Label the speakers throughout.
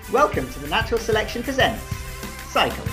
Speaker 1: Welcome to the Natural Selection Presents Cycles.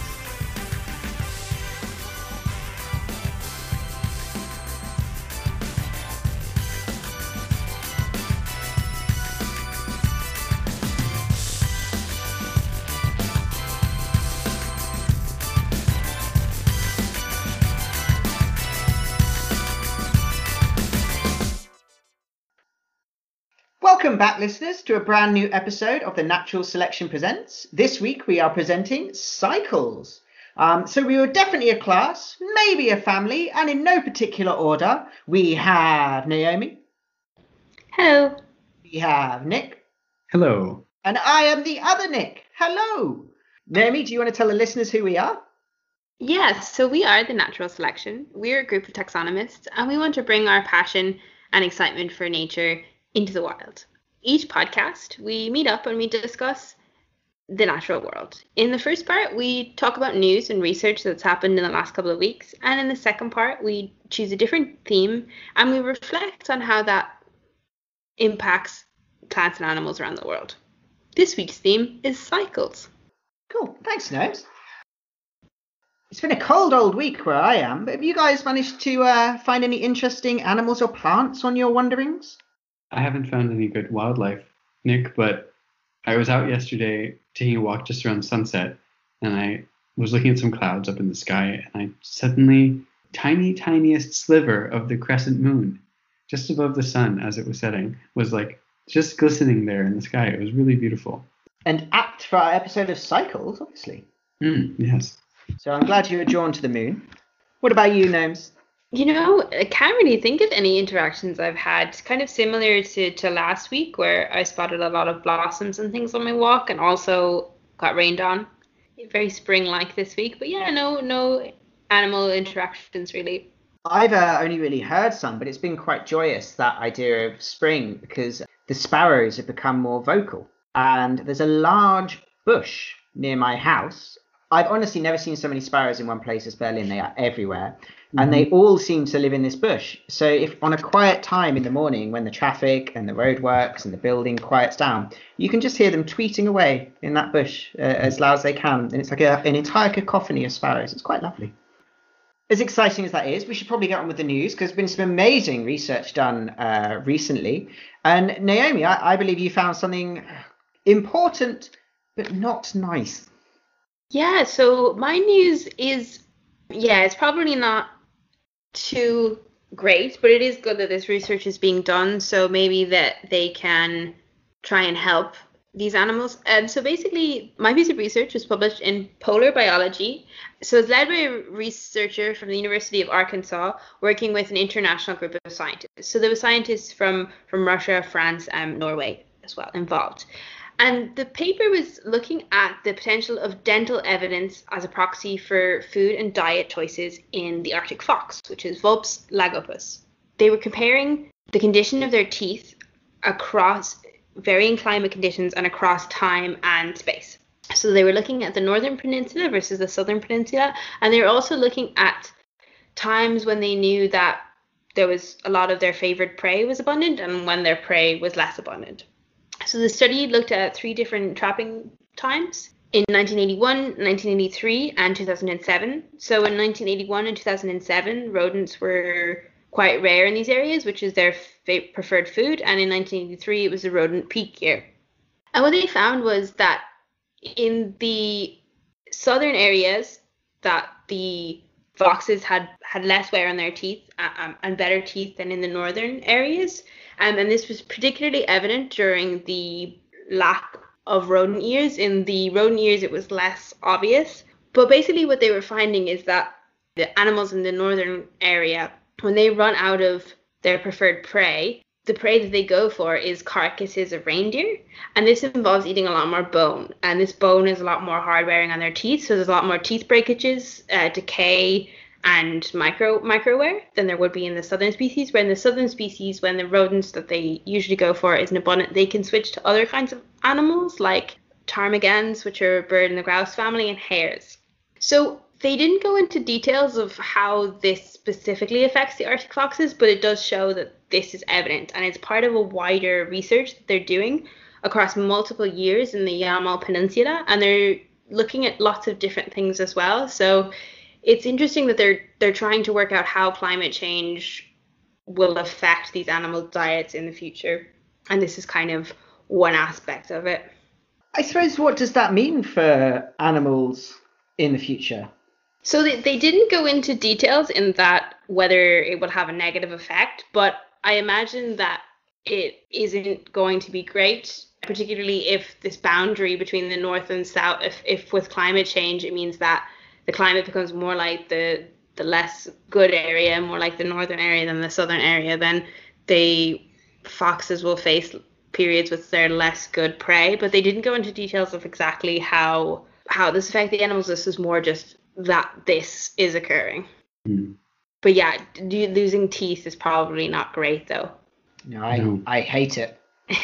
Speaker 1: Welcome back, listeners, to a brand new episode of the Natural Selection Presents. This week we are presenting cycles. So we were definitely a class, maybe a family, and in no particular order, we have Naomi.
Speaker 2: Hello.
Speaker 1: We have Nick.
Speaker 3: Hello.
Speaker 1: And I am the other Nick. Hello. Naomi, do you want to tell the listeners who we are?
Speaker 2: Yes, so we are the Natural Selection. We're a group of taxonomists, and we want to bring our passion and excitement for nature into the wild. Each podcast, we meet up and we discuss the natural world. In the first part, we talk about news and research that's happened in the last couple of weeks. And in the second part, we choose a different theme and we reflect on how that impacts plants and animals around the world. This week's theme is cycles.
Speaker 1: Cool. Thanks, Nose. It's been a cold old week where I am, but have you guys managed to find any interesting animals or plants on your wanderings?
Speaker 3: I haven't found any good wildlife, Nick, but I was out yesterday taking a walk just around sunset, and I was looking at some clouds up in the sky, and I suddenly, tiniest sliver of the crescent moon, just above the sun as it was setting, was like just glistening there in the sky. It was really beautiful.
Speaker 1: And apt for our episode of cycles, obviously.
Speaker 3: Yes.
Speaker 1: So I'm glad you were drawn to the moon. What about you, Gnomes?
Speaker 2: You know, I can't really think of any interactions I've had, kind of similar to last week where I spotted a lot of blossoms and things on my walk and also got rained on. Very spring-like this week, but yeah, no animal interactions really.
Speaker 1: I've only really heard some, but it's been quite joyous, that idea of spring, because the sparrows have become more vocal. And there's a large bush near my house. I've honestly never seen so many sparrows in one place as Berlin. They are everywhere. And they all seem to live in this bush. So if on a quiet time in the morning when the traffic and the roadworks and the building quiets down, you can just hear them tweeting away in that bush as loud as they can. And it's like an entire cacophony of sparrows. It's quite lovely. As exciting as that is, we should probably get on with the news because there's been some amazing research done recently. And Naomi, I believe you found something important but not nice.
Speaker 2: Yeah, so my news is, it's probably not too great, but it is good that this research is being done, so maybe that they can try and help these animals. And so basically, my piece of research was published in Polar Biology. So it's led by a researcher from the University of Arkansas working with an international group of scientists. So there were scientists from Russia, France, and Norway as well involved. And the paper was looking at the potential of dental evidence as a proxy for food and diet choices in the Arctic fox, which is Vulpes lagopus. They were comparing the condition of their teeth across varying climate conditions and across time and space. So they were looking at the northern peninsula versus the southern peninsula, and they were also looking at times when they knew that there was a lot of their favorite prey was abundant and when their prey was less abundant. So the study looked at 3 different trapping times in 1981, 1983, and 2007. So in 1981 and 2007, rodents were quite rare in these areas, which is their preferred food. And in 1983, it was the rodent peak year. And what they found was that in the southern areas, that the foxes had less wear on their teeth and better teeth than in the northern areas. And this was particularly evident during the lack of rodent years. In the rodent years, it was less obvious. But basically what they were finding is that the animals in the northern area, when they run out of their preferred prey, the prey that they go for is carcasses of reindeer. And this involves eating a lot more bone. And this bone is a lot more hard wearing on their teeth. So there's a lot more teeth breakages, decay, and micro wear than there would be in the southern species. Where in the southern species, when the rodents that they usually go for isn't abundant, they can switch to other kinds of animals like ptarmigans, which are a bird in the grouse family, and hares. So they didn't go into details of how this specifically affects the Arctic foxes, but it does show that this is evident, and it's part of a wider research that they're doing across multiple years in the Yamal Peninsula, and they're looking at lots of different things as well. So it's interesting that they're trying to work out how climate change will affect these animal diets in the future. And this is kind of one aspect of it.
Speaker 1: I suppose, what does that mean for animals in the future?
Speaker 2: So they didn't go into details in that whether it will have a negative effect, but I imagine that it isn't going to be great, particularly if this boundary between the north and south, if with climate change, it means that the climate becomes more like the less good area, more like the northern area than the southern area, then foxes will face periods with their less good prey. But they didn't go into details of exactly how this affects the animals. This is more just that this is occurring. But yeah, losing teeth is probably not great though.
Speaker 1: No, I hate it.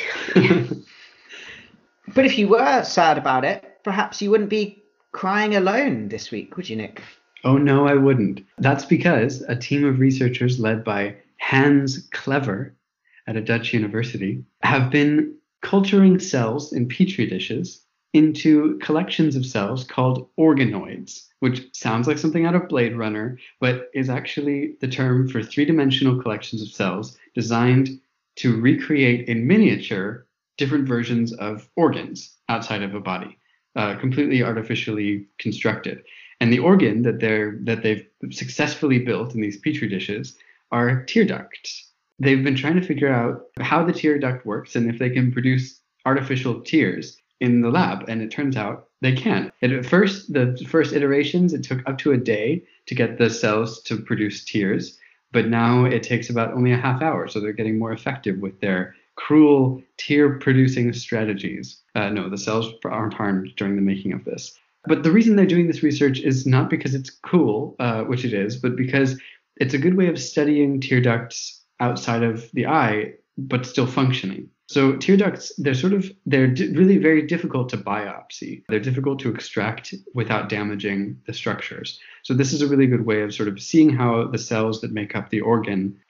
Speaker 1: But if you were sad about it, perhaps you wouldn't be crying alone this week, would you, Nick?
Speaker 3: Oh, no, I wouldn't. That's because a team of researchers led by Hans Clever at a Dutch university have been culturing cells in petri dishes into collections of cells called organoids, which sounds like something out of Blade Runner, but is actually the term for three-dimensional collections of cells designed to recreate in miniature different versions of organs outside of a body, completely artificially constructed. And the organ that they've successfully built in these petri dishes are tear ducts. They've been trying to figure out how the tear duct works and if they can produce artificial tears in the lab, and it turns out they can. And at first, the first iterations, it took up to a day to get the cells to produce tears, but now it takes about only a half hour, so they're getting more effective with their cruel tear-producing strategies. No, the cells aren't harmed during the making of this. But the reason they're doing this research is not because it's cool, which it is, but because it's a good way of studying tear ducts outside of the eye, but still functioning. So tear ducts, they're really very difficult to biopsy. They're difficult to extract without damaging the structures. So this is a really good way of sort of seeing how the cells that make up the organ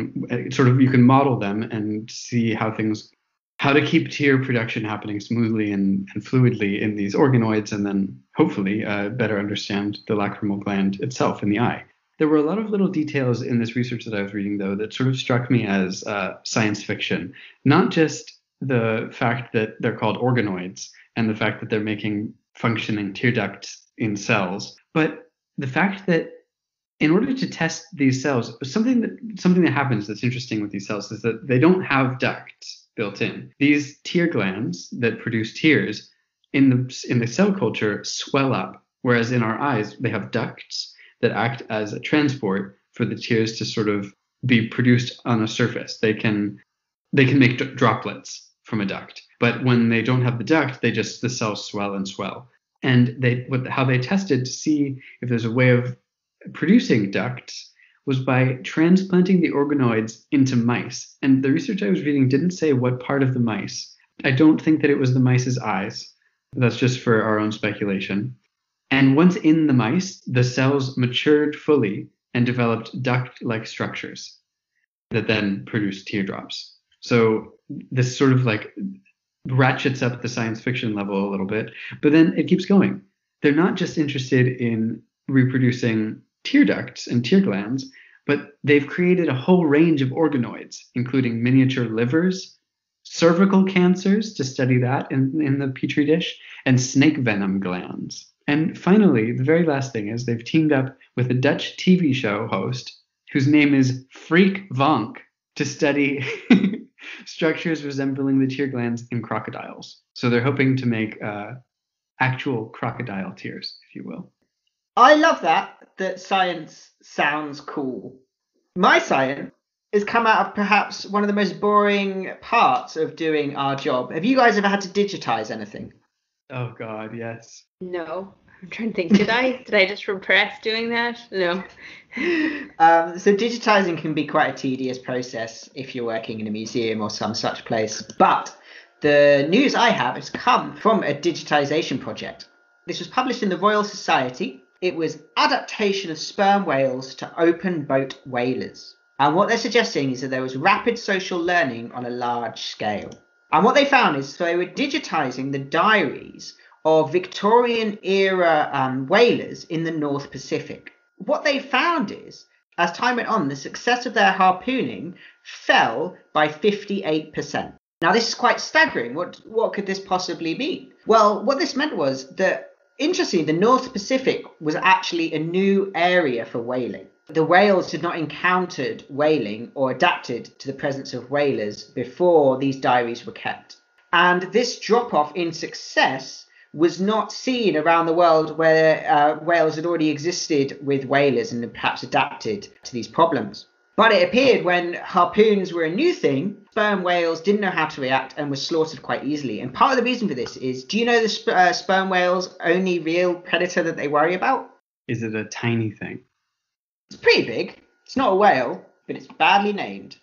Speaker 3: you can model them and see how to keep tear production happening smoothly and fluidly in these organoids, and then hopefully better understand the lacrimal gland itself in the eye. There were a lot of little details in this research that I was reading, though, that sort of struck me as science fiction. Not just the fact that they're called organoids and the fact that they're making functioning tear ducts in cells, but the fact that in order to test these cells, something that happens that's interesting with these cells is that they don't have ducts built in. These tear glands that produce tears in the cell culture swell up, whereas in our eyes they have ducts that act as a transport for the tears to sort of be produced on a surface. They can make droplets from a duct, but when they don't have the duct, the cells swell and swell. And how they tested to see if there's a way of producing ducts was by transplanting the organoids into mice. And the research I was reading didn't say what part of the mice. I don't think that it was the mice's eyes. That's just for our own speculation. And once in the mice, the cells matured fully and developed duct-like structures that then produced teardrops. So this sort of like ratchets up the science fiction level a little bit, but then it keeps going. They're not just interested in reproducing tear ducts and tear glands, but they've created a whole range of organoids, including miniature livers, cervical cancers to study that in the petri dish, and snake venom glands. And finally, the very last thing is they've teamed up with a Dutch TV show host whose name is Freek Vonk to study structures resembling the tear glands in crocodiles. So they're hoping to make actual crocodile tears, if you will.
Speaker 1: I love that science sounds cool. My science has come out of perhaps one of the most boring parts of doing our job. Have you guys ever had to digitize anything?
Speaker 3: Oh God, yes.
Speaker 2: No. I'm trying to think. Did I just repress doing that? No.
Speaker 1: So digitizing can be quite a tedious process if you're working in a museum or some such place. But the news I have has come from a digitization project. This was published in the Royal Society. It was adaptation of sperm whales to open boat whalers. And what they're suggesting is that there was rapid social learning on a large scale. And what they found is they were digitizing the diaries of Victorian era whalers in the North Pacific. What they found is, as time went on, the success of their harpooning fell by 58%. Now, this is quite staggering. What could this possibly mean? Well, what this meant was that, interestingly, the North Pacific was actually a new area for whaling. The whales had not encountered whaling or adapted to the presence of whalers before these diaries were kept. And this drop-off in success was not seen around the world where whales had already existed with whalers and perhaps adapted to these problems. But it appeared when harpoons were a new thing, sperm whales didn't know how to react and were slaughtered quite easily. And part of the reason for this is, do you know the sperm whale's only real predator that they worry about?
Speaker 3: Is it a tiny thing?
Speaker 1: It's pretty big. It's not a whale, but it's badly named.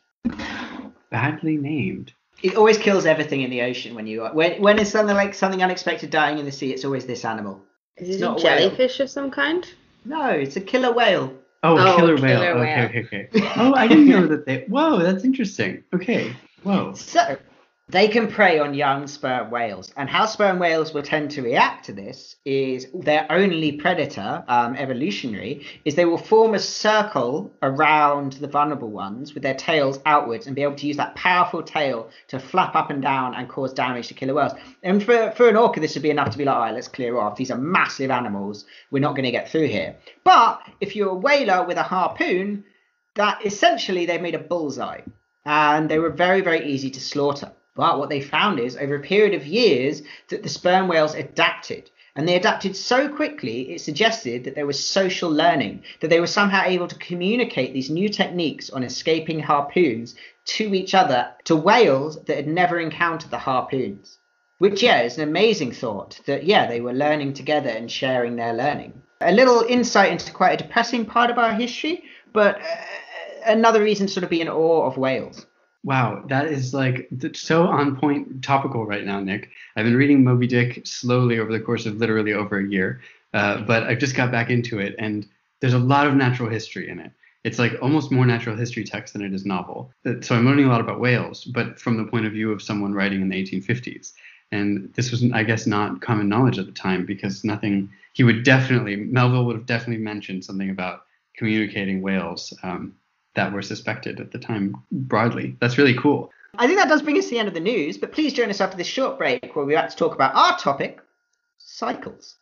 Speaker 3: Badly named?
Speaker 1: It always kills everything in the ocean when it's something unexpected dying in the sea. It's always this animal.
Speaker 2: Is it a jellyfish of some kind?
Speaker 1: No, it's a killer whale.
Speaker 3: Oh, killer whale. Okay. Oh, I didn't know that they... Whoa, that's interesting. Okay, whoa.
Speaker 1: So, they can prey on young sperm whales. And how sperm whales will tend to react to this is their only predator, evolutionary, is they will form a circle around the vulnerable ones with their tails outwards and be able to use that powerful tail to flap up and down and cause damage to killer whales. And for an orca, this would be enough to be like, all right, let's clear off. These are massive animals. We're not going to get through here. But if you're a whaler with a harpoon, that essentially they made a bullseye. And they were very, very easy to slaughter. But what they found is, over a period of years, that the sperm whales adapted. And they adapted so quickly, it suggested that there was social learning, that they were somehow able to communicate these new techniques on escaping harpoons to each other, to whales that had never encountered the harpoons. Which, is an amazing thought, that, they were learning together and sharing their learning. A little insight into quite a depressing part of our history, but another reason to sort of be in awe of whales.
Speaker 3: Wow, that is so on point topical right now, Nick. I've been reading Moby Dick slowly over the course of literally over a year, but I've just got back into it, and there's a lot of natural history in it. It's like almost more natural history text than it is novel. So I'm learning a lot about whales, but from the point of view of someone writing in the 1850s. And this was, I guess, not common knowledge at the time, because Melville would have definitely mentioned something about communicating whales that were suspected at the time broadly. That's really cool.
Speaker 1: I think that does bring us to the end of the news, but please join us after this short break where we're about to talk about our topic, cycles.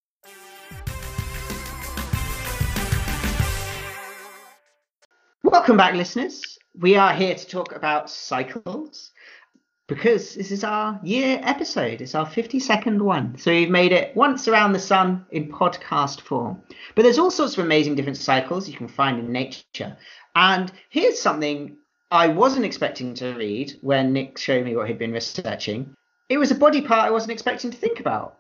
Speaker 1: Welcome back, listeners. We are here to talk about cycles because this is our year episode. It's our 52nd one. So we've made it once around the sun in podcast form. But there's all sorts of amazing different cycles you can find in nature. And here's something I wasn't expecting to read when Nick showed me what he'd been researching. It was a body part I wasn't expecting to think about.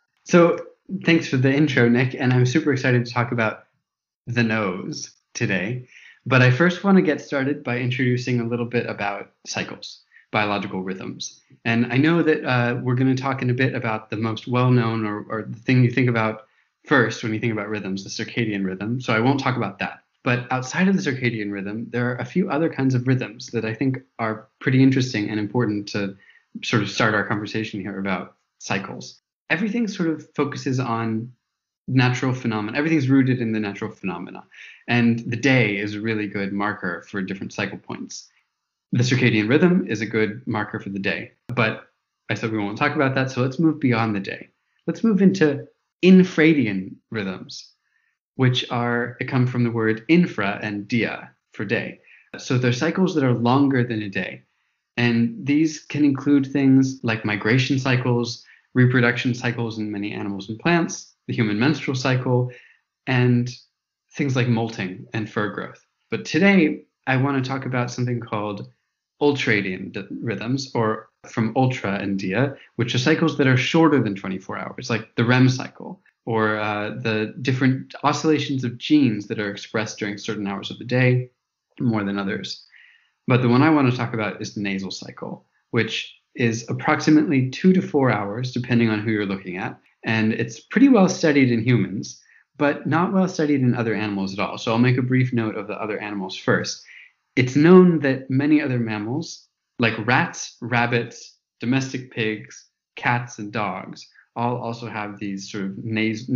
Speaker 3: So thanks for the intro, Nick. And I'm super excited to talk about the nose today. But I first want to get started by introducing a little bit about cycles, biological rhythms. And I know that we're going to talk in a bit about the most well-known or the thing you think about first when you think about rhythms, the circadian rhythm. So I won't talk about that. But outside of the circadian rhythm, there are a few other kinds of rhythms that I think are pretty interesting and important to sort of start our conversation here about cycles. Everything sort of focuses on natural phenomena. Everything's rooted in the natural phenomena. And the day is a really good marker for different cycle points. The circadian rhythm is a good marker for the day. But I said we won't talk about that, so let's move beyond the day. Let's move into infradian rhythms, which come from the word infra and dia for day. So they're cycles that are longer than a day. And these can include things like migration cycles, reproduction cycles in many animals and plants, the human menstrual cycle, and things like molting and fur growth. But today, I want to talk about something called ultradian rhythms, or from ultra and dia, which are cycles that are shorter than 24 hours, like the REM cycle, or the different oscillations of genes that are expressed during certain hours of the day, more than others. But the one I want to talk about is the nasal cycle, which is approximately 2 to 4 hours, depending on who you're looking at. And it's pretty well studied in humans, but not well studied in other animals at all. So I'll make a brief note of the other animals first. It's known that many other mammals, like rats, rabbits, domestic pigs, cats, and dogs all also have these sort of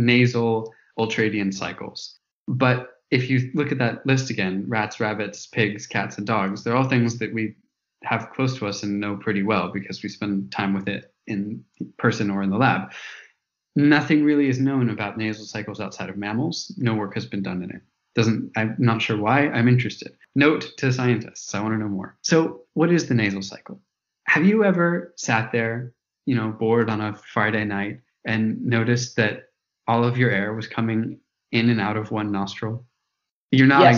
Speaker 3: nasal ultradian cycles. But if you look at that list again, rats, rabbits, pigs, cats, and dogs, they're all things that we have close to us and know pretty well because we spend time with it in person or in the lab. Nothing really is known about nasal cycles outside of mammals. No work has been done in it. I'm not sure why. I'm interested. Note to scientists, I want to know more. So what is the nasal cycle? Have you ever sat there, bored on a Friday night and noticed that all of your air was coming in and out of one nostril? You're nodding,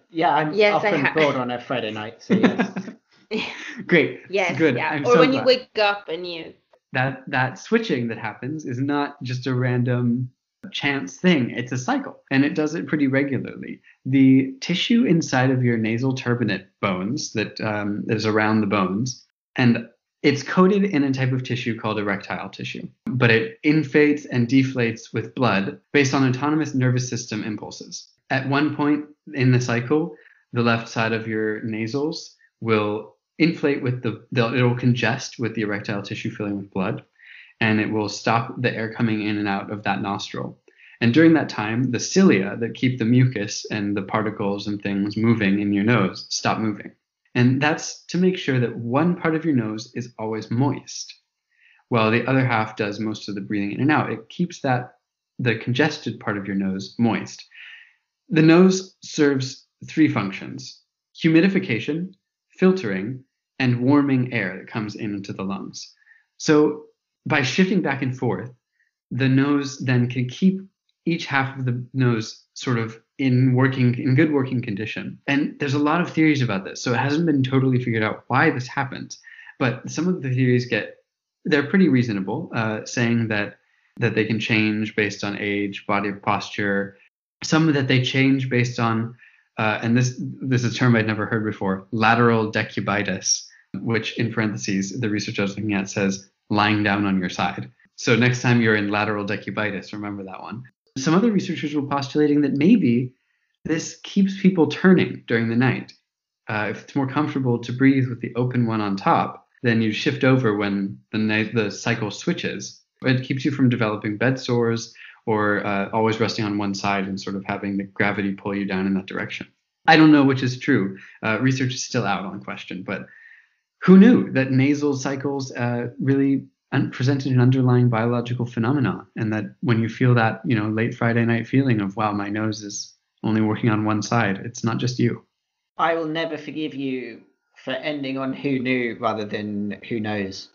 Speaker 1: I'm often bored on a Friday night, so yes.
Speaker 3: Great.
Speaker 2: Yes.
Speaker 3: Good.
Speaker 2: Yeah.
Speaker 3: I'm
Speaker 2: or
Speaker 3: so
Speaker 2: when
Speaker 3: glad.
Speaker 2: you wake up and you.
Speaker 3: That switching that happens is not just a random chance thing. It's a cycle, and it does it pretty regularly. The tissue inside of your nasal turbinate bones that is around the bones, and it's coated in a type of tissue called erectile tissue, but it inflates and deflates with blood based on autonomous nervous system impulses. At one point in the cycle, the left side of your nasals will inflate with it will congest with the erectile tissue filling with blood, and it will stop the air coming in and out of that nostril. And during that time, the cilia that keep the mucus and the particles and things moving in your nose stop moving. And that's to make sure that one part of your nose is always moist, while the other half does most of the breathing in and out. It keeps the congested part of your nose moist. The nose serves three functions: humidification, filtering, and warming air that comes into the lungs. So by shifting back and forth, the nose then can keep each half of the nose sort of in good working condition. And there's a lot of theories about this, so it hasn't been totally figured out why this happens. But some of the theories they're pretty reasonable, saying that they can change based on age, body posture. Some that they change based on, and this is a term I'd never heard before, lateral decubitus, which in parentheses, the research I was looking at says lying down on your side. So next time you're in lateral decubitus, remember that one. Some other researchers were postulating that maybe this keeps people turning during the night. If it's more comfortable to breathe with the open one on top, then you shift over when the cycle switches. It keeps you from developing bed sores or always resting on one side and sort of having the gravity pull you down in that direction. I don't know which is true. Research is still out on question, but who knew that nasal cycles really presented an underlying biological phenomenon, and that when you feel that, late Friday night feeling of, wow, my nose is only working on one side, it's not just you.
Speaker 1: I will never forgive you for ending on who knew rather than who knows.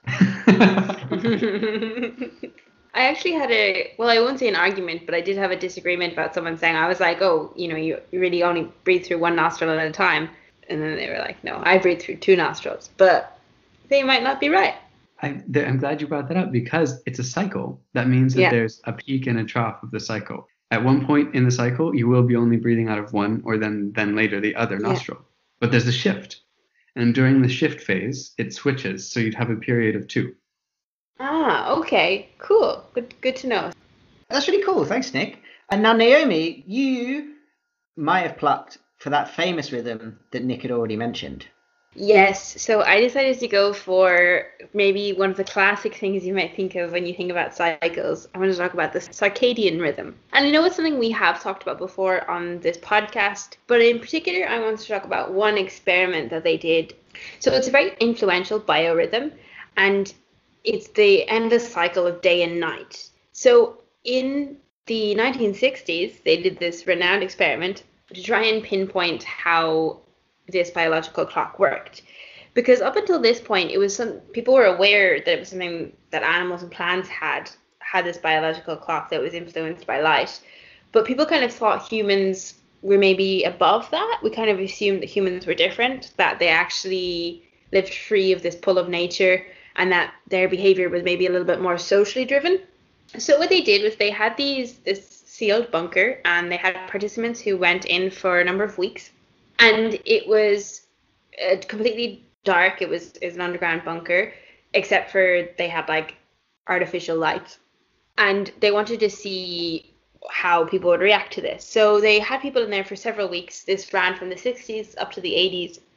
Speaker 2: I actually had I won't say an argument, but I did have a disagreement about someone saying, I was like, oh, you really only breathe through one nostril at a time. And then they were like, no, I breathe through two nostrils. But they might not be right.
Speaker 3: I'm glad you brought that up, because it's a cycle. That means that there's a peak and a trough of the cycle. At one point in the cycle, you will be only breathing out of one, or then later the other nostril. But there's a shift. And during the shift phase, it switches. So you'd have a period of two.
Speaker 2: Ah, okay. Cool. Good to know.
Speaker 1: That's really cool. Thanks, Nick. And now, Naomi, you might have plucked for that famous rhythm that Nick had already mentioned.
Speaker 2: Yes, so I decided to go for maybe one of the classic things you might think of when you think about cycles. I want to talk about the circadian rhythm. And I know it's something we have talked about before on this podcast, but in particular, I want to talk about one experiment that they did. So it's a very influential biorhythm, and it's the endless cycle of day and night. So in the 1960s, they did this renowned experiment to try and pinpoint how this biological clock worked, because up until this point people were aware that it was something that animals and plants had this biological clock that was influenced by light, but people kind of thought humans were maybe above that. We kind of assumed that humans were different, that they actually lived free of this pull of nature, and that their behavior was maybe a little bit more socially driven. So what they did was they had this sealed bunker, and they had participants who went in for a number of weeks. And it was completely dark. It was an underground bunker, except for they had like artificial lights. And they wanted to see how people would react to this. So they had people in there for several weeks. This ran from the 60s up to the 80s.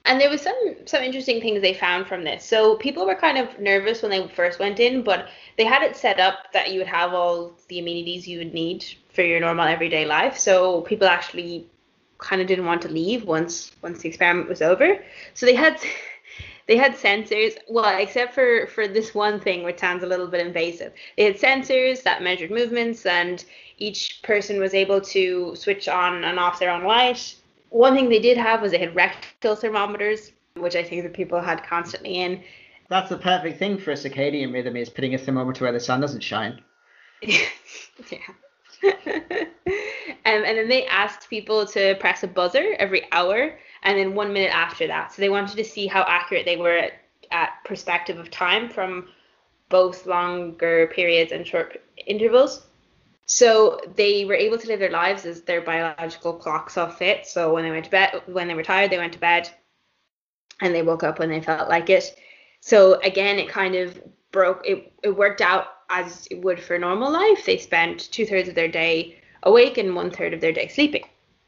Speaker 2: And there was some interesting things they found from this. So people were kind of nervous when they first went in, but they had it set up that you would have all the amenities you would need for your normal everyday life. So people actually kind of didn't want to leave once the experiment was over. So they had sensors, well, except for this one thing, which sounds a little bit invasive. They had sensors that measured movements, and each person was able to switch on and off their own light. One thing they did have was they had rectal thermometers, which I think that people had constantly in.
Speaker 1: That's the perfect thing for a circadian rhythm, is putting a thermometer where the sun doesn't shine.
Speaker 2: Yeah. And then they asked people to press a buzzer every hour and then 1 minute after that. So they wanted to see how accurate they were at perspective of time from both longer periods and short intervals. So they were able to live their lives as their biological clock saw fit. So when they went to bed, when they were tired, they went to bed, and they woke up when they felt like it. So again, it kind of it worked out as it would for normal life. They spent 2/3 of their day awake and 1/3 of their day sleeping.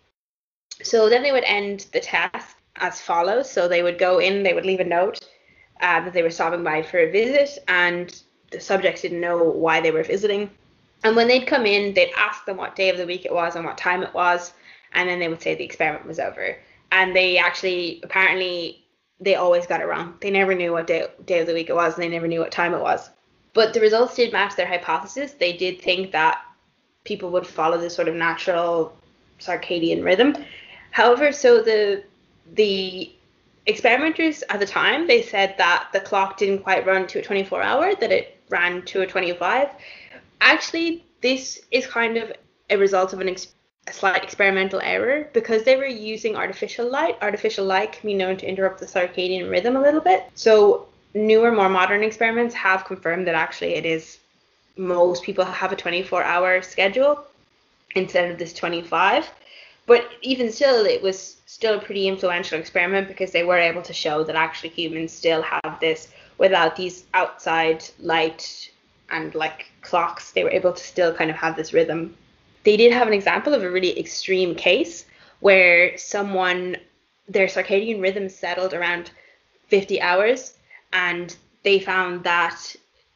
Speaker 2: So then they would end the test as follows. So they would go in, they would leave a note that they were stopping by for a visit, and the subjects didn't know why they were visiting. And when they'd come in, they'd ask them what day of the week it was and what time it was, and then they would say the experiment was over. And they actually, apparently, they always got it wrong. They never knew what day of the week it was, and they never knew what time it was. But the results did match their hypothesis. They did think that people would follow this sort of natural circadian rhythm. However, so the experimenters at the time, they said that the clock didn't quite run to a 24-hour, that it ran to a 25. Actually, this is kind of a result of a slight experimental error, because they were using artificial light. Artificial light can be known to interrupt the circadian rhythm a little bit. So newer, more modern experiments have confirmed that actually it is, most people have a 24-hour schedule instead of this 25. But even still, it was still a pretty influential experiment, because they were able to show that actually humans still have this without these outside light and like clocks. They were able to still kind of have this rhythm. They did have an example of a really extreme case where someone, their circadian rhythm settled around 50 hours, and they found that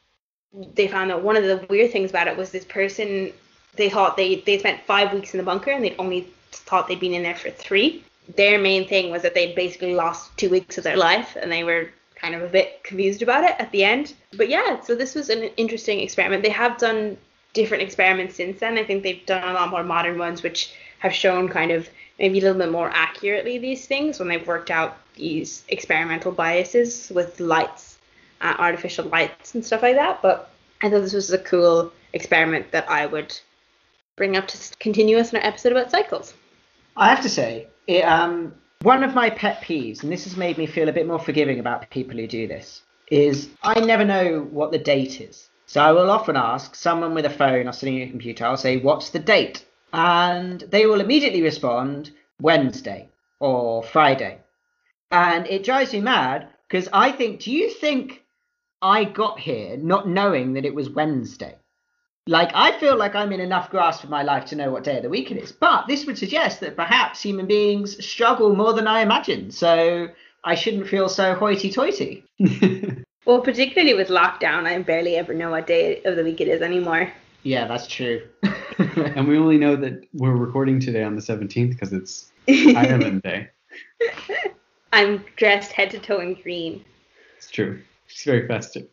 Speaker 2: one of the weird things about it was this person, they thought they spent 5 weeks in the bunker, and they'd only thought they'd been in there for 3. Their main thing was that they'd basically lost 2 weeks of their life, and they were kind of a bit confused about it at the end. But yeah, so this was an interesting experiment. They have done different experiments since then. I think they've done a lot more modern ones, which have shown kind of maybe a little bit more accurately these things when they've worked out these experimental biases with lights, artificial lights and stuff like that. But I thought this was a cool experiment that I would bring up to continue us in our episode about cycles.
Speaker 1: I have to say, one of my pet peeves, and this has made me feel a bit more forgiving about people who do this, is I never know what the date is. So I will often ask someone with a phone or sitting at a computer, I'll say, what's the date? And they will immediately respond, Wednesday or Friday. And it drives me mad, because I think, do you think I got here not knowing that it was Wednesday? Like, I feel like I'm in enough grasp of my life to know what day of the week it is. But this would suggest that perhaps human beings struggle more than I imagined. So I shouldn't feel so hoity-toity.
Speaker 2: Well, particularly with lockdown, I barely ever know what day of the week it is anymore.
Speaker 1: Yeah, that's true.
Speaker 3: And we only know that we're recording today on the 17th because it's Ireland Day.
Speaker 2: I'm dressed head to toe in green.
Speaker 3: It's true. It's very festive.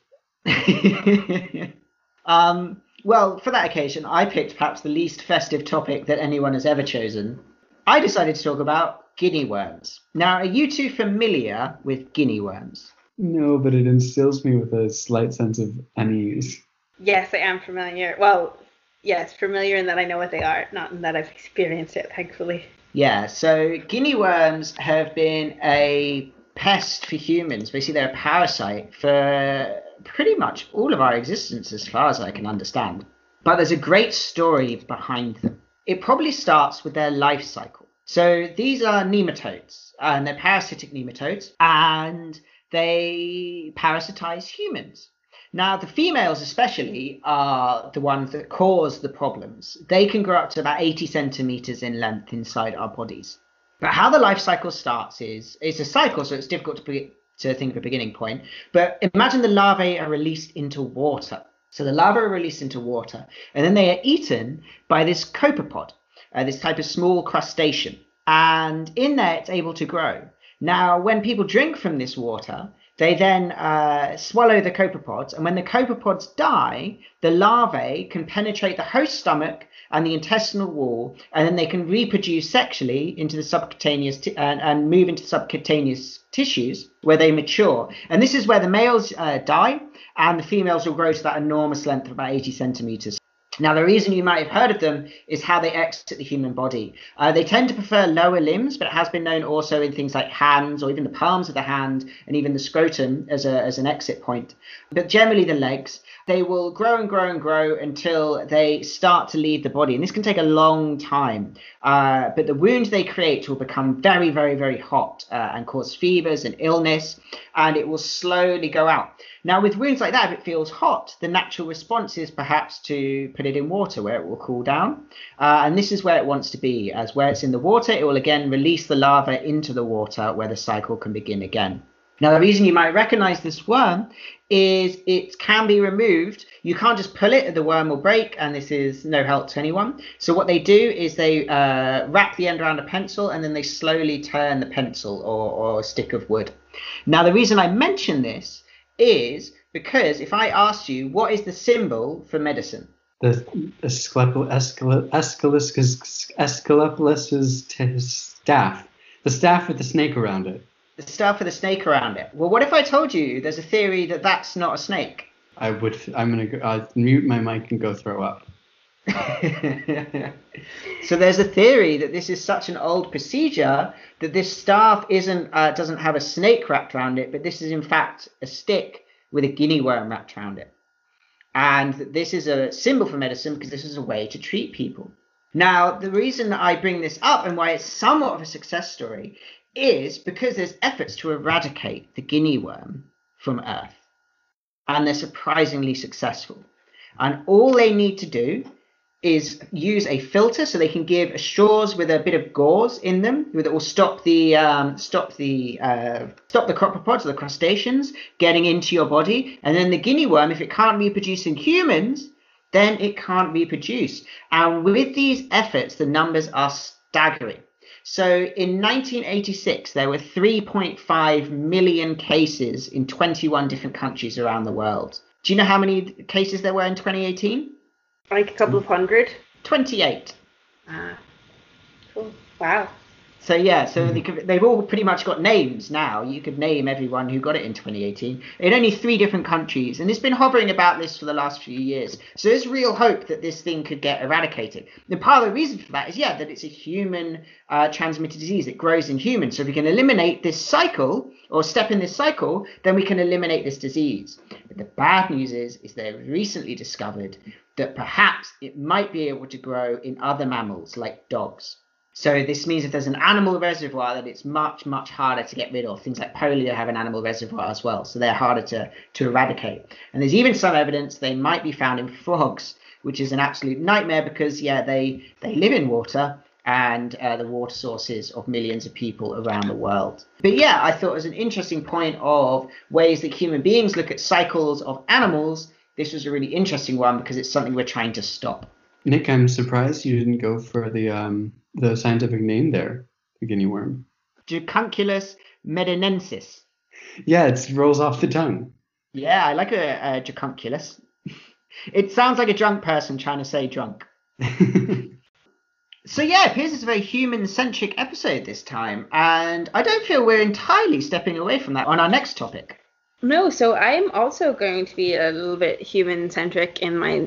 Speaker 1: Well, for that occasion, I picked perhaps the least festive topic that anyone has ever chosen. I decided to talk about guinea worms. Now, are you two familiar with guinea worms?
Speaker 3: No, but it instills me with a slight sense of unease.
Speaker 2: Yes, I am familiar. Well, yes, familiar in that I know what they are, not in that I've experienced it, thankfully.
Speaker 1: Yeah, so guinea worms have been a pest for humans. Basically, they're a parasite for pretty much all of our existence, as far as I can understand. But there's a great story behind them. It probably starts with their life cycle. So these are nematodes, and they're parasitic nematodes, and they parasitize humans. Now, the females especially are the ones that cause the problems. They can grow up to about 80 centimeters in length inside our bodies. But how the life cycle starts is it's a cycle, so it's difficult to think of a beginning point. But imagine the larvae are released into water. So the larvae are released into water, and then they are eaten by this copepod, this type of small crustacean. And in there, it's able to grow. Now, when people drink from this water, they then swallow the copepods, and when the copepods die, the larvae can penetrate the host stomach and the intestinal wall, and then they can reproduce sexually into the subcutaneous and move into subcutaneous tissues where they mature. And this is where the males die, and the females will grow to that enormous length of about 80 centimeters. Now, the reason you might have heard of them is how they exit the human body. They tend to prefer lower limbs, but it has been known also in things like hands or even the palms of the hand and even the scrotum as an exit point. But generally the legs, they will grow and grow and grow until they start to leave the body. And this can take a long time. But the wound they create will become very, very, very hot and cause fevers and illness, and it will slowly go out. Now, with wounds like that, if it feels hot, the natural response is perhaps to put it in water where it will cool down. And this is where it wants to be, as where it's in the water, it will again release the larva into the water where the cycle can begin again. Now, the reason you might recognize this worm is it can be removed. You can't just pull it, the worm will break, and this is no help to anyone. So what they do is they wrap the end around a pencil, and then they slowly turn the pencil or a stick of wood. Now, the reason I mention this is because if I asked you, what is the symbol for medicine?
Speaker 3: The Asclepius' staff. The staff with the snake around it.
Speaker 1: The staff with a snake around it. Well, what if I told you there's a theory that that's not a snake?
Speaker 3: I'm going to mute my mic and go throw up.
Speaker 1: So there's a theory that this is such an old procedure that this staff doesn't have a snake wrapped around it, but this is in fact a stick with a guinea worm wrapped around it. And this is a symbol for medicine because this is a way to treat people. Now, the reason that I bring this up and why it's somewhat of a success story is because there's efforts to eradicate the guinea worm from Earth. And they're surprisingly successful. And all they need to do is use a filter, so they can give straws with a bit of gauze in them that will stop the copepods, the crustaceans, getting into your body. And then the guinea worm, if it can't reproduce in humans, then it can't reproduce. And with these efforts, the numbers are staggering. So in 1986, there were 3.5 million cases in 21 different countries around the world. Do you know how many cases there were in 2018?
Speaker 2: Like a couple of hundred?
Speaker 1: 28.
Speaker 2: Cool. Wow.
Speaker 1: So yeah, they've all pretty much got names now. You could name everyone who got it in 2018 in only 3 different countries, and it's been hovering about this for the last few years. So there's real hope that this thing could get eradicated. And part of the reason for that is that it's a human transmitted disease. It grows in humans. So if we can eliminate this cycle or step in this cycle, then we can eliminate this disease. But the bad news is they've recently discovered that perhaps it might be able to grow in other mammals like dogs. So this means if there's an animal reservoir, that it's much, much harder to get rid of. Things like polio have an animal reservoir as well, so they're harder to eradicate. And there's even some evidence they might be found in frogs, which is an absolute nightmare because, they live in water and the water sources of millions of people around the world. But I thought it was an interesting point of ways that human beings look at cycles of animals. This was a really interesting one because it's something we're trying to stop.
Speaker 3: Nick, I'm surprised you didn't go for the scientific name there, the guinea worm.
Speaker 1: Dracunculus medinensis.
Speaker 3: Yeah, it rolls off the tongue.
Speaker 1: Yeah, I like a dracunculus. It sounds like a drunk person trying to say drunk. So it appears it's a very human-centric episode this time, and I don't feel we're entirely stepping away from that on our next topic.
Speaker 2: No, so I'm also going to be a little bit human-centric in my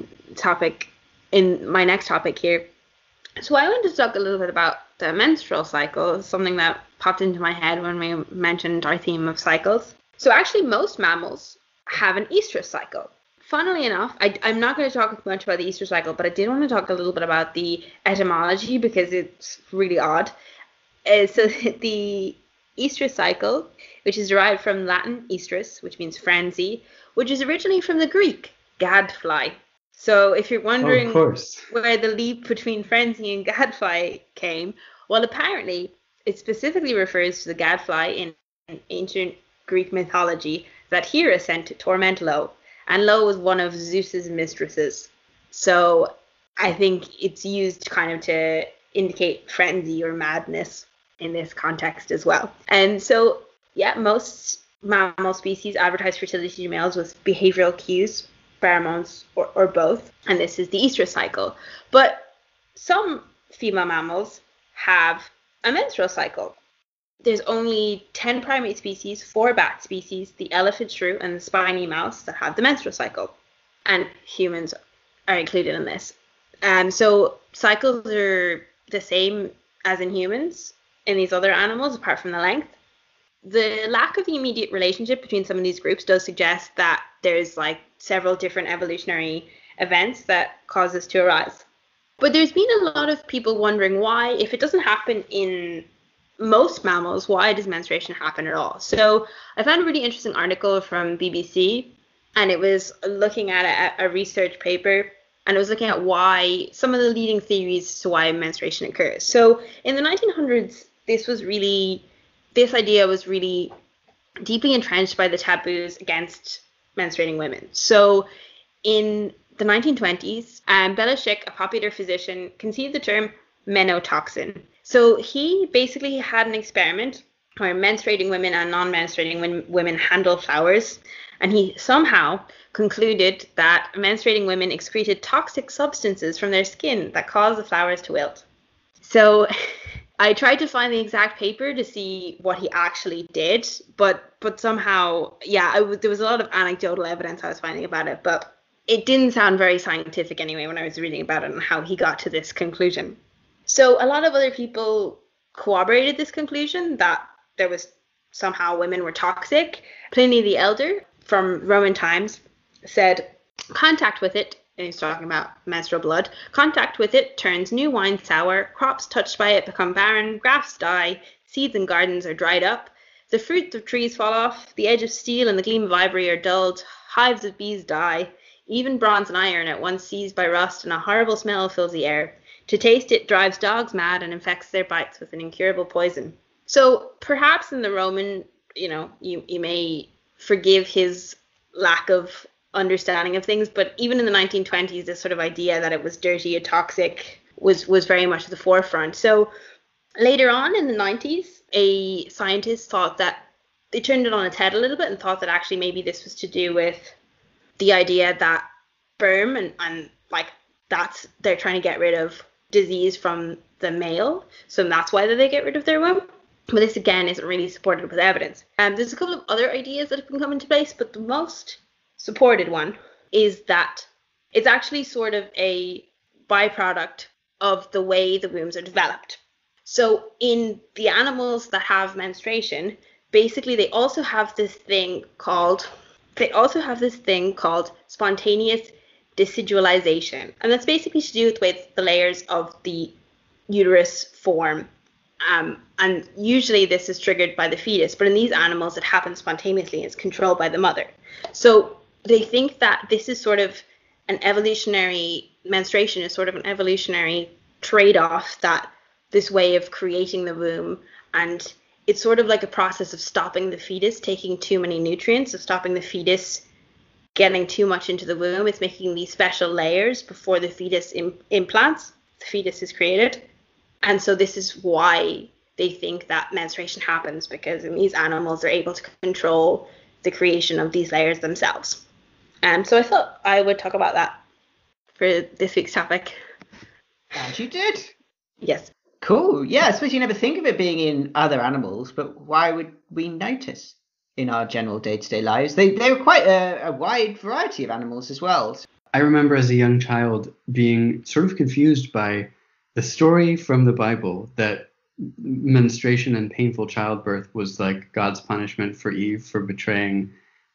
Speaker 2: next topic here. So I wanted to talk a little bit about the menstrual cycle, something that popped into my head when we mentioned our theme of cycles. So actually most mammals have an estrous cycle. Funnily enough, I'm not going to talk much about the estrous cycle, but I did want to talk a little bit about the etymology because it's really odd. So the estrous cycle, which is derived from Latin estrus, which means frenzy, which is originally from the Greek gadfly. So if you're wondering where the leap between frenzy and gadfly came, well, apparently it specifically refers to the gadfly in ancient Greek mythology that Hera sent to torment Lo, and Lo was one of Zeus's mistresses. So I think it's used kind of to indicate frenzy or madness in this context as well. And so, yeah, most mammal species advertise fertility to males with behavioral cues, pheromones, or both. And this is the estrous cycle. But some female mammals have a menstrual cycle. There's only 10 primate species, 4 bat species, the elephant shrew, and the spiny mouse that have the menstrual cycle. And humans are included in this. So cycles are the same as in humans in these other animals, apart from the length. The lack of the immediate relationship between some of these groups does suggest that there's like several different evolutionary events that cause this to arise. But there's been a lot of people wondering why, if it doesn't happen in most mammals, why does menstruation happen at all? So I found a really interesting article from BBC, and it was looking at a research paper, and it was looking at why some of the leading theories to why menstruation occurs. So in the 1900s, this idea was really deeply entrenched by the taboos against menstruating women. So in the 1920s, Bela Schick, a popular physician, conceived the term menotoxin. So he basically had an experiment where menstruating women and non-menstruating women handle flowers, and he somehow concluded that menstruating women excreted toxic substances from their skin that caused the flowers to wilt. So I tried to find the exact paper to see what he actually did, but somehow, there was a lot of anecdotal evidence I was finding about it, but it didn't sound very scientific anyway when I was reading about it and how he got to this conclusion. So a lot of other people corroborated this conclusion that there was somehow women were toxic. Pliny the Elder from Roman times said, contact with it, and he's talking about menstrual blood, contact with it turns new wine sour, crops touched by it become barren, grafts die, seeds in gardens are dried up, the fruit of trees fall off, the edge of steel and the gleam of ivory are dulled, hives of bees die, even bronze and iron at once seized by rust, and a horrible smell fills the air. To taste it drives dogs mad and infects their bites with an incurable poison. So perhaps in the Roman, you may forgive his lack of understanding of things, but even in the 1920s, this sort of idea that it was dirty and toxic was very much at the forefront. So later on in the 90s, a scientist thought that they turned it on its head a little bit and thought that actually maybe this was to do with the idea that sperm and like they're trying to get rid of disease from the male, so that's why they get rid of their womb. But this again isn't really supported with evidence. There's a couple of other ideas that have been coming into place, but the most supported one is that it's actually sort of a byproduct of the way the wombs are developed. So in the animals that have menstruation, basically they also have this thing called spontaneous decidualization, and that's basically to do with the way the layers of the uterus form, and usually this is triggered by the fetus, but in these animals it happens spontaneously and it's controlled by the mother. So they think that this is sort of menstruation is sort of an evolutionary trade-off, that this way of creating the womb, and it's sort of like a process of stopping the fetus taking too many nutrients, of stopping the fetus getting too much into the womb. It's making these special layers before the fetus implants, the fetus is created. And so this is why they think that menstruation happens, because in these animals they're able to control the creation of these layers themselves. So I thought I would talk about that for this week's topic.
Speaker 1: And you did.
Speaker 2: Yes.
Speaker 1: Cool. Yeah, I suppose you never think of it being in other animals, but why would we notice in our general day-to-day lives? They were quite a wide variety of animals as well.
Speaker 3: I remember as a young child being sort of confused by the story from the Bible that menstruation and painful childbirth was like God's punishment for Eve for betraying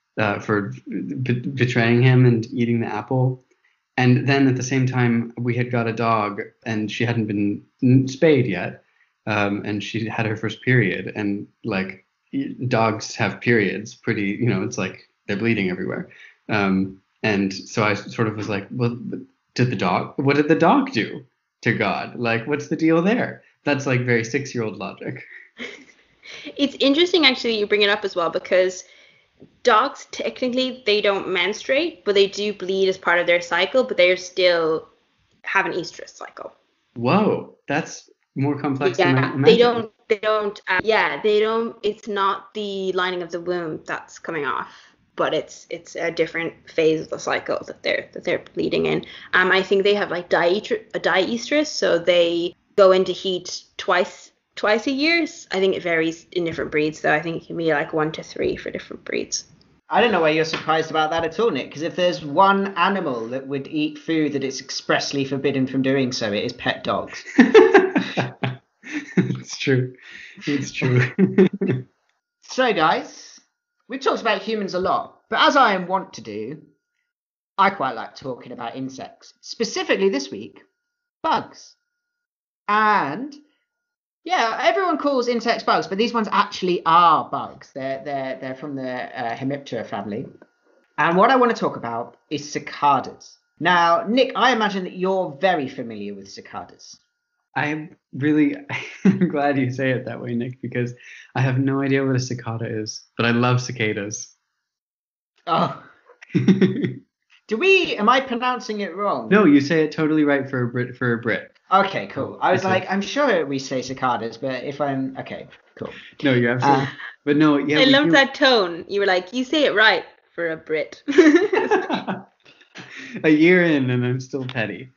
Speaker 3: him and eating the apple. And then at the same time, we had got a dog and she hadn't been spayed yet. And she had her first period, and like dogs have periods pretty, it's like they're bleeding everywhere. And so I sort of was like, well, what did the dog do to God? Like, what's the deal there? That's like very 6-year-old logic.
Speaker 2: It's interesting actually you bring it up as well because dogs technically they don't menstruate, but they do bleed as part of their cycle, but they still have an estrous cycle.
Speaker 3: Whoa, that's more complex than I
Speaker 2: Yeah,
Speaker 3: imagined.
Speaker 2: they don't. It's not the lining of the womb that's coming off, but it's a different phase of the cycle that they're bleeding in. I think they have like diestrus, so they go into heat twice a year. I think it varies in different breeds, though. I think it can be like 1 to 3 for different breeds.
Speaker 1: I don't know why you're surprised about that at all, Nick, because if there's one animal that would eat food that it's expressly forbidden from doing so, it is pet dogs.
Speaker 3: It's true. It's true.
Speaker 1: So, guys, we've talked about humans a lot, but as I am wont to do, I quite like talking about insects. Specifically this week, bugs. And yeah, everyone calls insects bugs, but these ones actually are bugs. They're from the Hemiptera family. And what I want to talk about is cicadas. Now, Nick, I imagine that you're very familiar with cicadas.
Speaker 3: I'm glad you say it that way, Nick, because I have no idea what a cicada is, but I love cicadas.
Speaker 1: Oh, am I pronouncing it wrong?
Speaker 3: No, you say it totally right for a Brit.
Speaker 1: Okay, cool. I was like, I'm sure we say cicadas, but okay, cool.
Speaker 3: No, you're absolutely. But no, yeah.
Speaker 2: I loved that tone. You were like, you say it right for a Brit.
Speaker 3: A year in, and I'm still petty.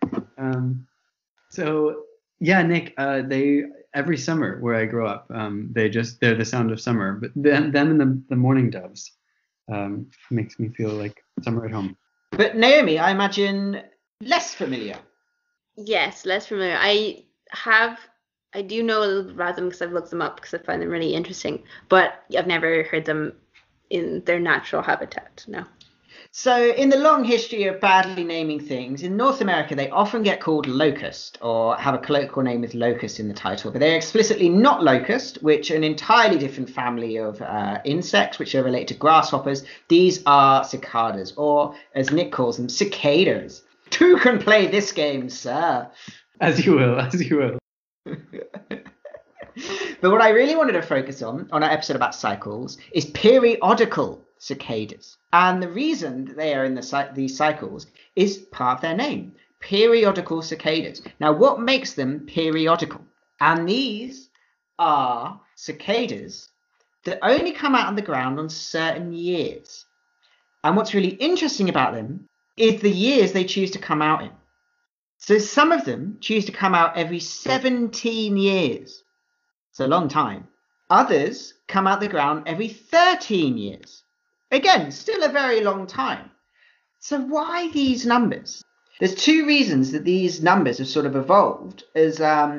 Speaker 3: So yeah, Nick. They every summer where I grow up, they're the sound of summer. But them and the mourning doves makes me feel like summer at home.
Speaker 1: But Naomi, I imagine less familiar.
Speaker 2: Yes, less familiar. I do know a little about them because I've looked them up because I find them really interesting, but I've never heard them in their natural habitat, no.
Speaker 1: So in the long history of badly naming things, in North America, they often get called locust or have a colloquial name with locust in the title, but they're explicitly not locust, which are an entirely different family of insects, which are related to grasshoppers. These are cicadas, or as Nick calls them, cicadas. Who can play this game, sir?
Speaker 3: As you will.
Speaker 1: But what I really wanted to focus on our episode about cycles is periodical cicadas. And the reason that they are in these cycles is part of their name, periodical cicadas. Now, what makes them periodical? And these are cicadas that only come out on the ground on certain years. And what's really interesting about them is the years they choose to come out in. So some of them choose to come out every 17 years. It's a long time. Others come out the ground every 13 years. Again, still a very long time. So why these numbers? There's two reasons that these numbers have sort of evolved as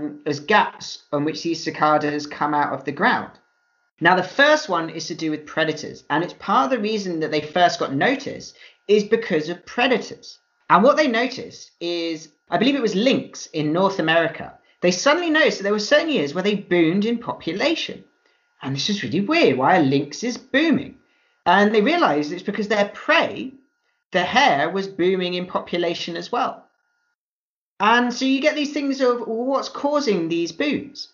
Speaker 1: gaps on which these cicadas come out of the ground. Now, the first one is to do with predators, and it's part of the reason that they first got noticed is because of predators. And what they noticed is, I believe it was lynx in North America. They suddenly noticed that there were certain years where they boomed in population. And this is really weird. Why are lynxes booming? And they realized it's because their prey, the hare, was booming in population as well. And so you get these things of what's causing these booms.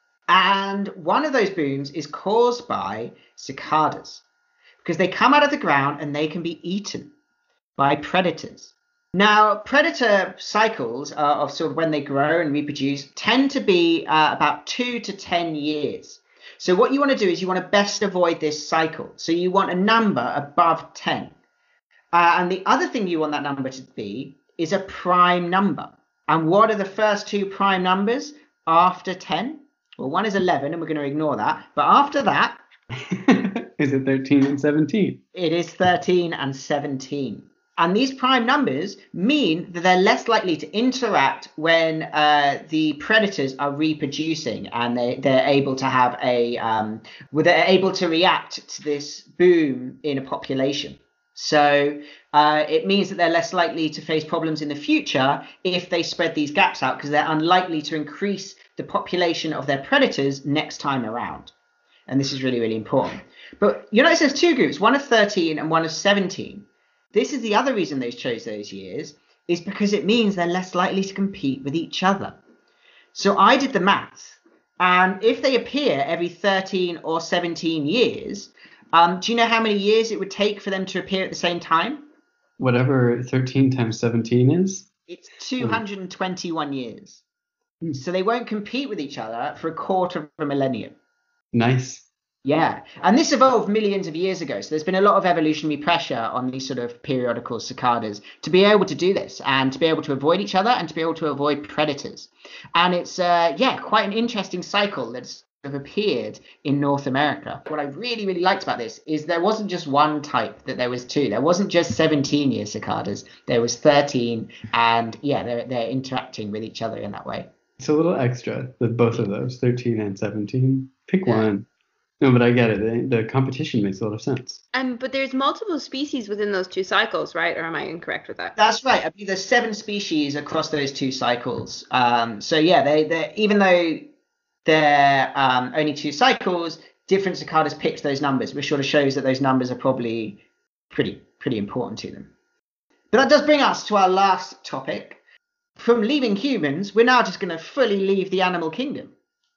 Speaker 1: And one of those booms is caused by cicadas, because they come out of the ground and they can be eaten by predators. Now, predator cycles of sort of when they grow and reproduce tend to be about 2 to 10 years. So what you want to do is you want to best avoid this cycle. So you want a number above 10. And the other thing you want that number to be is a prime number. And what are the first two prime numbers after 10? Well, one is 11, and we're going to ignore that. But after that...
Speaker 3: Is it 13 and 17?
Speaker 1: It is 13 and 17. And these prime numbers mean that they're less likely to interact when the predators are reproducing, and they're able to have they're able to react to this boom in a population. So it means that they're less likely to face problems in the future if they spread these gaps out, because they're unlikely to increase the population of their predators next time around. And this is really, really important. But you notice there's two groups, one of 13 and one of 17. This is the other reason they chose those years, is because it means they're less likely to compete with each other. So I did the maths, And if they appear every 13 or 17 years, do you know how many years it would take for them to appear at the same time?
Speaker 3: Whatever 13 times 17 is.
Speaker 1: It's 221 years. So they won't compete with each other for a quarter of a millennium.
Speaker 3: Nice.
Speaker 1: Yeah, and this evolved millions of years ago. So there's been a lot of evolutionary pressure on these sort of periodical cicadas to be able to do this and to be able to avoid each other and to be able to avoid predators. And it's, quite an interesting cycle that's appeared in North America. What I really, really liked about this is there wasn't just one type, that there was two. There wasn't just 17-year cicadas. There was 13, and they're interacting with each other in that way.
Speaker 3: It's a little extra with both of those, 13 and 17. Pick one. No, but I get it. The competition makes a lot of sense.
Speaker 2: But there's multiple species within those two cycles, right? Or am I incorrect with that?
Speaker 1: That's right. I mean, there's 7 species across those two cycles. They even though they're only 2 cycles, different cicadas picked those numbers, which sort of shows that those numbers are probably pretty important to them. But that does bring us to our last topic. From leaving humans, we're now just going to fully leave the animal kingdom.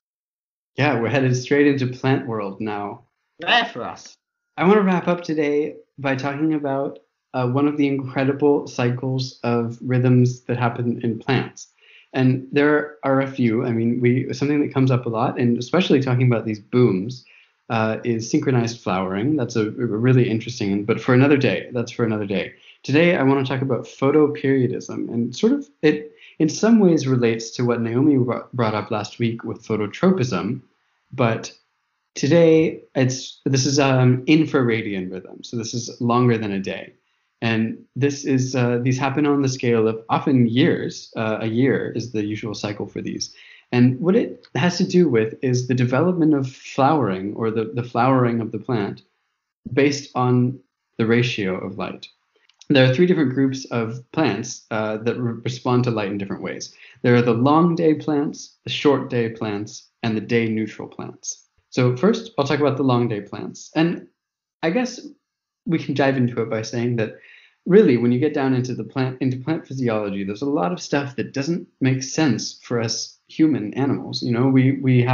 Speaker 3: Yeah, we're headed straight into plant world now.
Speaker 1: Rare for us.
Speaker 3: I want to wrap up today by talking about one of the incredible cycles of rhythms that happen in plants. And there are a few. I mean, something that comes up a lot, and especially talking about these booms, is synchronized flowering. That's a really interesting, but for another day. That's for another day. Today, I want to talk about photoperiodism, and sort of it in some ways relates to what Naomi brought up last week with phototropism, but today this is infraradian rhythm, so this is longer than a day, and these happen on the scale of often years. A year is the usual cycle for these, and what it has to do with is the development of flowering, or the flowering of the plant, based on the ratio of light. There are 3 different groups of plants that respond to light in different ways. There are the long day plants, the short day plants, and the day neutral plants. So first, I'll talk about the long day plants. And I guess we can dive into it by saying that really, when you get down into plant physiology, there's a lot of stuff that doesn't make sense for us human animals. You know, we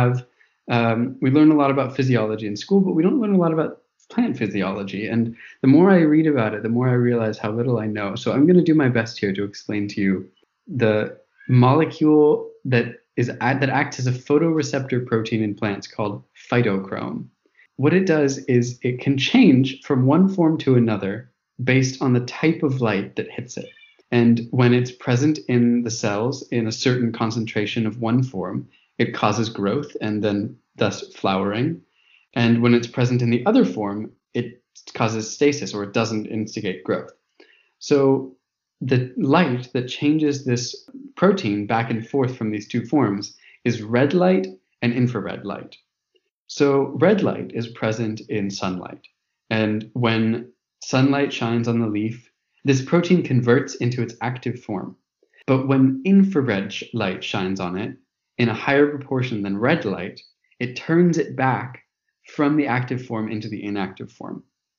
Speaker 3: learn a lot about physiology in school, but we don't learn a lot about plant physiology, and the more I read about it, the more I realize how little I know. So I'm going to do my best here to explain to you the molecule that acts as a photoreceptor protein in plants called phytochrome. What it does is it can change from one form to another based on the type of light that hits it. And when it's present in the cells in a certain concentration of one form, it causes growth and then thus flowering. And when it's present in the other form, it causes stasis, or it doesn't instigate growth. So the light that changes this protein back and forth from these 2 forms is red light and infrared light. So red light is present in sunlight. And when sunlight shines on the leaf, this protein converts into its active form. But when infrared light shines on it in a higher proportion than red light, it turns it back from the active form into the inactive form.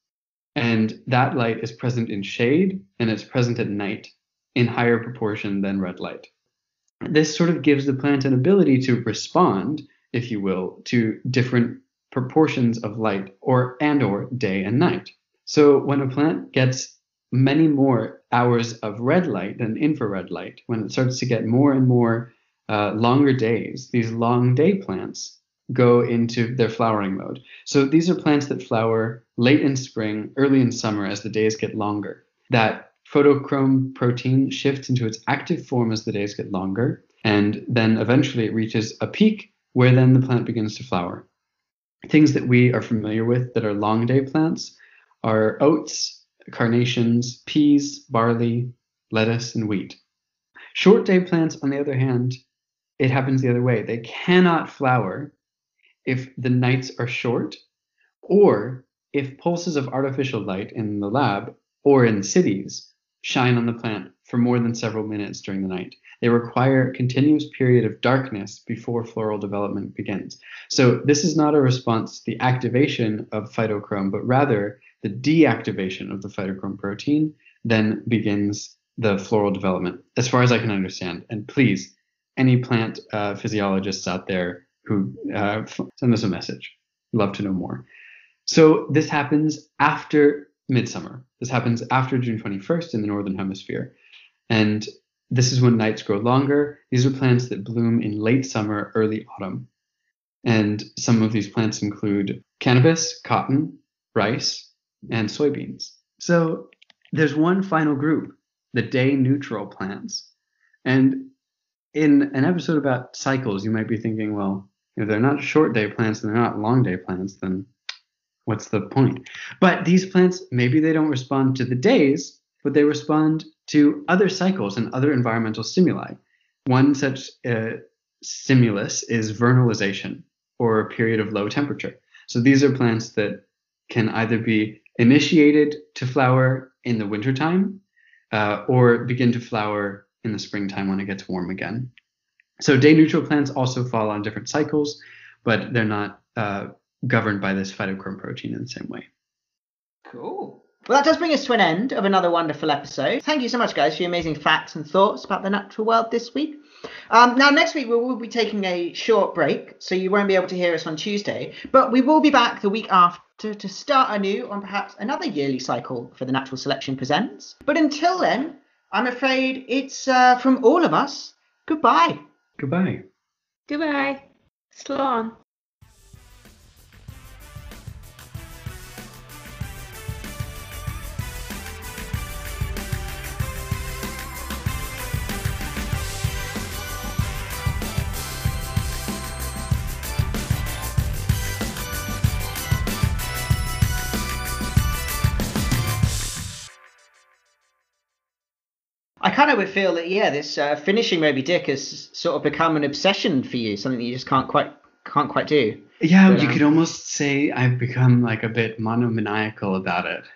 Speaker 3: And that light is present in shade, and it's present at night in higher proportion than red light. This sort of gives the plant an ability to respond, if you will, to different proportions of light or day and night. So when a plant gets many more hours of red light than infrared light, when it starts to get more and more longer days, these long day plants go into their flowering mode. So these are plants that flower late in spring, early in summer as the days get longer. That photochrome protein shifts into its active form as the days get longer, and then eventually it reaches a peak where then the plant begins to flower. Things that we are familiar with that are long day plants are oats, carnations, peas, barley, lettuce, and wheat. Short day plants, on the other hand, it happens the other way. They cannot flower if the nights are short, or if pulses of artificial light in the lab or in cities shine on the plant for more than several minutes during the night. They require a continuous period of darkness before floral development begins. So this is not a response to the activation of phytochrome, but rather the deactivation of the phytochrome protein then begins the floral development, as far as I can understand. And please, any plant physiologists out there, who send us a message. Love to know more. So this happens after midsummer. This happens after June 21st in the Northern Hemisphere. And this is when nights grow longer. These are plants that bloom in late summer, early autumn. And some of these plants include cannabis, cotton, rice, and soybeans. So there's one final group, the day-neutral plants. And in an episode about cycles, you might be thinking, well, if they're not short-day plants and they're not long-day plants, then what's the point? But these plants, maybe they don't respond to the days, but they respond to other cycles and other environmental stimuli. One such stimulus is vernalization, or a period of low temperature. So these are plants that can either be initiated to flower in the wintertime or begin to flower in the springtime when it gets warm again. So day-neutral plants also fall on different cycles, but they're not governed by this phytochrome protein in the same way.
Speaker 1: Cool. Well, that does bring us to an end of another wonderful episode. Thank you so much, guys, for your amazing facts and thoughts about the natural world this week. Now, next week, we will be taking a short break, so you won't be able to hear us on Tuesday. But we will be back the week after to start anew on perhaps another yearly cycle for the Natural Selection Presents. But until then, I'm afraid it's from all of us. Goodbye.
Speaker 3: Goodbye.
Speaker 2: Goodbye. Slán.
Speaker 1: I kind of would feel that, yeah, this finishing Moby Dick has sort of become an obsession for you, something that you just can't quite do.
Speaker 3: Yeah, but, you could almost say I've become like a bit monomaniacal about it.